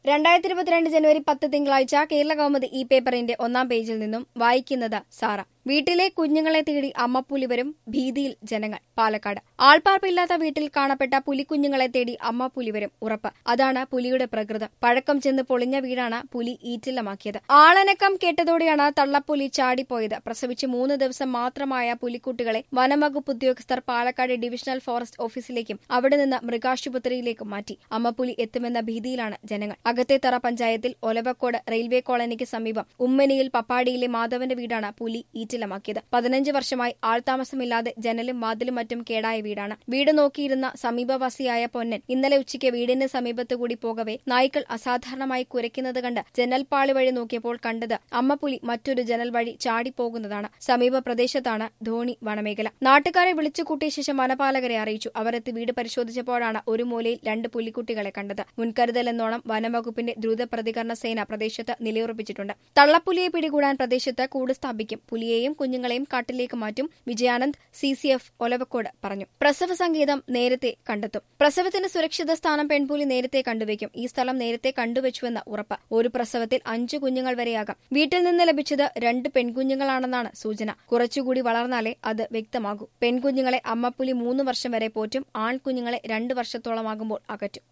2022 ജനുവരി 10 തിങ്കളാഴ്ച കേരള കൗമുദി ഈ പേപ്പറിന്റെ ഒന്നാം പേജിൽ നിന്നും വായിക്കുന്നത് സാറ. വീട്ടിലെ കുഞ്ഞുങ്ങളെ തേടി അമ്മപ്പുലി വരും, ഭീതിയിൽ ജനങ്ങൾ. പാലക്കാട്. ആൾപ്പാർപ്പില്ലാത്ത വീട്ടിൽ കാണപ്പെട്ട പുലിക്കുഞ്ഞുങ്ങളെ തേടി അമ്മപ്പുലി വരും, ഉറപ്പ്. അതാണ് പുലിയുടെ പ്രകൃതം. പഴക്കം ചെന്ന് പൊളിഞ്ഞ വീടാണ് പുലി ഈറ്റില്ലമാക്കിയത്. ആളനക്കം കേട്ടതോടെയാണ് തള്ളപ്പുലി ചാടിപ്പോയത്. പ്രസവിച്ച് 3 ദിവസം മാത്രമായ പുലിക്കുട്ടികളെ വനംവകുപ്പ് ഉദ്യോഗസ്ഥർ പാലക്കാട് ഡിവിഷണൽ ഫോറസ്റ്റ് ഓഫീസിലേക്കും അവിടെ നിന്ന് മൃഗാശുപത്രിയിലേക്കും മാറ്റി. അമ്മപ്പുലി എത്തുമെന്ന ഭീതിയിലാണ് ജനങ്ങൾ. അകത്തേത്തറ പഞ്ചായത്തിൽ ഒലവക്കോട് റെയിൽവേ കോളനിക്ക് സമീപം ഉമ്മനിയിൽ പപ്പാടിയിലെ മാധവന്റെ വീടാണ് പുലി ഈറ്റില്ലമാക്കിയത്. 15 വർഷമായി ആൾതാമസമില്ലാതെ ജനലും വാതിലും മറ്റും കേടായ വീടാണ്. വീട് നോക്കിയിരുന്ന സമീപവാസിയായ പൊന്നൻ ഇന്നലെ ഉച്ചയ്ക്ക് വീടിന്റെ സമീപത്തുകൂടി പോകവെ നായ്ക്കൾ അസാധാരണമായി കുരയ്ക്കുന്നത് കണ്ട് ജനൽപ്പാളി വഴി നോക്കിയപ്പോൾ കണ്ടത് അമ്മപ്പുലി മറ്റൊരു ജനൽ വഴി ചാടിപ്പോകുന്നതാണ്. സമീപ പ്രദേശത്താണ് ധോണി വനമേഖല. നാട്ടുകാരെ വിളിച്ചുകൂട്ടിയ ശേഷം വനപാലകരെ അറിയിച്ചു. അവരെത്തി വീട് പരിശോധിച്ചപ്പോഴാണ് ഒരു മൂലയിൽ 2 പുലിക്കുട്ടികളെ കണ്ടത്. മുൻകരുതൽ എന്നോണം വനംവകുപ്പിന്റെ ദ്രുത പ്രതികരണ സേന പ്രദേശത്ത് നിലയുറപ്പിച്ചിട്ടുണ്ട്. തള്ളപ്പുലിയെ പിടികൂടാൻ പ്രദേശത്ത് കൂട് സ്ഥാപിക്കും. പുലിയെയും കുഞ്ഞുങ്ങളെയും കാട്ടിലേക്ക് മാറ്റും. വിജയാനന്ദ്, CCF ഒലവക്കോട് പറഞ്ഞു. പ്രസവ സങ്കേതം നേരത്തെ കണ്ടെത്തും. പ്രസവത്തിന് സുരക്ഷിത സ്ഥാനം പെൺപുലി നേരത്തെ കണ്ടുവയ്ക്കും. ഈ സ്ഥലം നേരത്തെ കണ്ടുവച്ചുവെന്ന് ഉറപ്പ്. ഒരു പ്രസവത്തിൽ 5 കുഞ്ഞുങ്ങൾ വരെയാകാം. വീട്ടിൽ നിന്ന് ലഭിച്ചത് 2 പെൺകുഞ്ഞുങ്ങളാണെന്നാണ് സൂചന. കുറച്ചുകൂടി വളർന്നാലേ അത് വ്യക്തമാകൂ. പെൺകുഞ്ഞുങ്ങളെ അമ്മപ്പുലി 3 വർഷം വരെ പോറ്റും. ആൺകുഞ്ഞുങ്ങളെ 2 വർഷത്തോളമാകുമ്പോൾ അകറ്റും.